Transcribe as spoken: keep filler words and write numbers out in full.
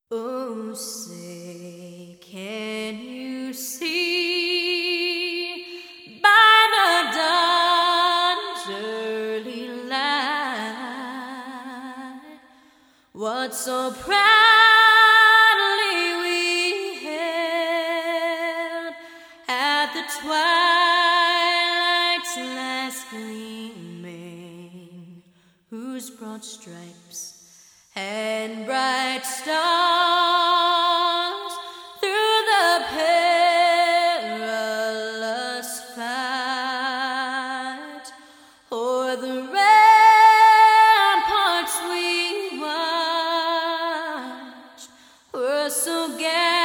Oh, say, can you see by the dawn's early light what so proudly we hailed at the twilight's last gleaming, whose broad stripes and bright stars through the perilous fight o'er the ramparts we watched were so gay.